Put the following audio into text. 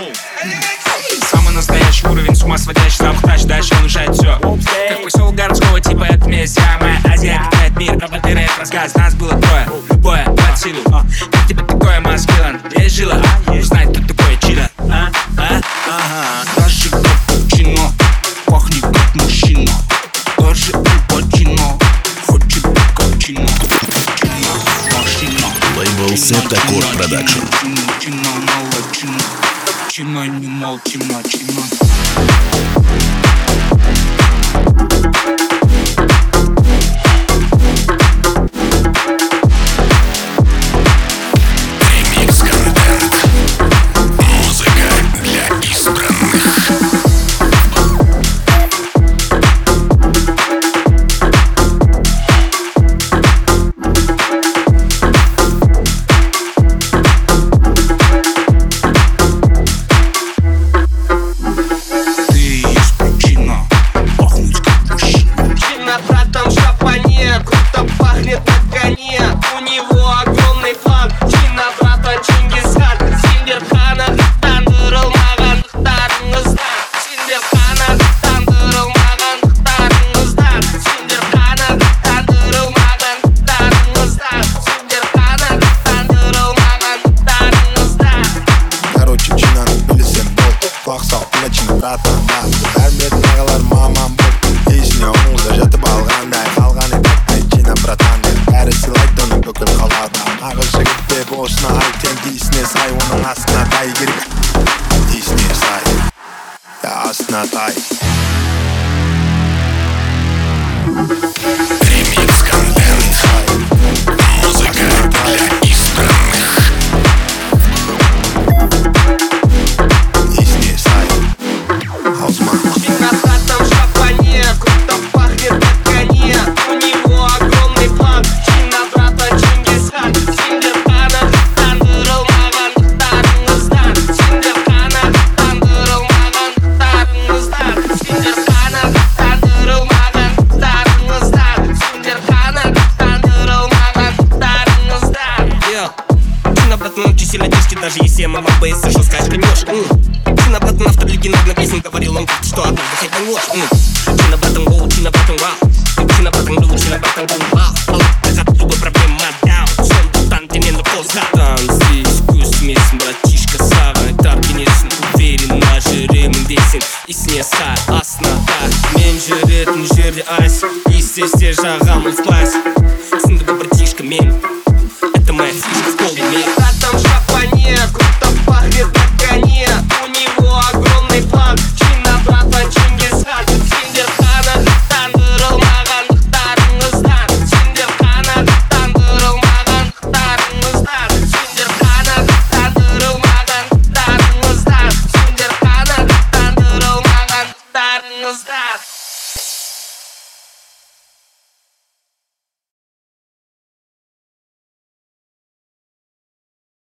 Самый настоящий уровень, с ума сводящий самохтач. Дальше он решает все. Как поселок городского типа, это месть. Я моя Азия питает мир, роботы рэп рассказ. Нас было трое, любое под силу. Как тебе такое, маскилан? Есть жила, узнать, кто такое чидо. Даже капучино пахнет как мужчина. Даже капучино хочет капучино. Лейбл Септакор Продакшн. Чина, не молчина, чина. Даже если я мама бейса, жестко ошканешь. Чина, братан, автор легендарной песни. Говорил он, что однажды хайпанешь. Чина, братан, гоу, чина, братан, вау. Чина, братан, гоу, чина, братан, гоу, вау. Это любая проблема, даун. Сон, тутан, ты не напозда. Танцы, вкус, мисс, братишка, савы. Таргинешн, уверен, нажи, ремень, десен. Исне сар, асна, так. Мен жүретін жерде айс. Естесте жағамыз